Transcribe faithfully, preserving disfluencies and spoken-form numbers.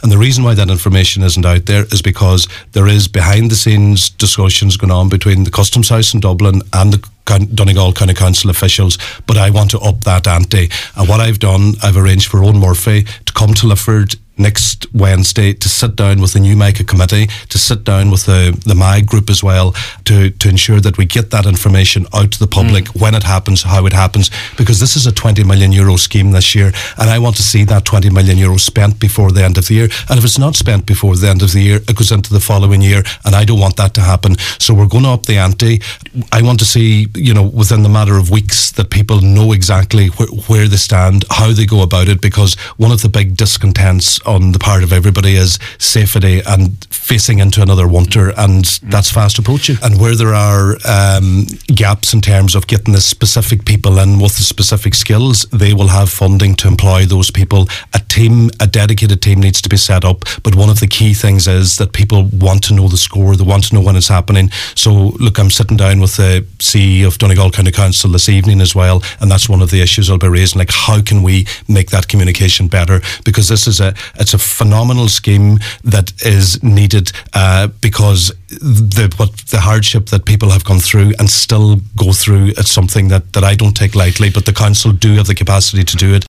And the reason why that information isn't out there is because there is behind the scenes discussions going on between the Customs House in Dublin and the Donegal County Council officials, but I want to up that ante. And what I've done, I've arranged for Owen Murphy to come to Lifford next Wednesday to sit down with the new MICA committee, to sit down with the, the M I group as well, to, to ensure that we get that information out to the public mm. when it happens, how it happens, because this is a twenty million euro scheme this year, and I want to see that twenty million euro spent before the end of the year. And if it's not spent before the end of the year, it goes into the following year, and I don't want that to happen. So we're going to up the ante. I want to see, you know, within the matter of weeks, that people know exactly wh- where they stand, how they go about it, because one of the big discontents on the part of everybody is safety and facing into another winter, and that's fast approaching. And where there are um, gaps in terms of getting the specific people in with the specific skills, they will have funding to employ those people. A team, a dedicated team needs to be set up, but one of the key things is that people want to know the score, they want to know when it's happening. So look, I'm sitting down with the C E O of Donegal County Council this evening as well, and that's one of the issues I'll be raising, like how can we make that communication better, because this is a it's a phenomenal scheme that is needed uh, because the what the hardship that people have gone through and still go through, it's something that, that I don't take lightly, but the council do have the capacity to do it.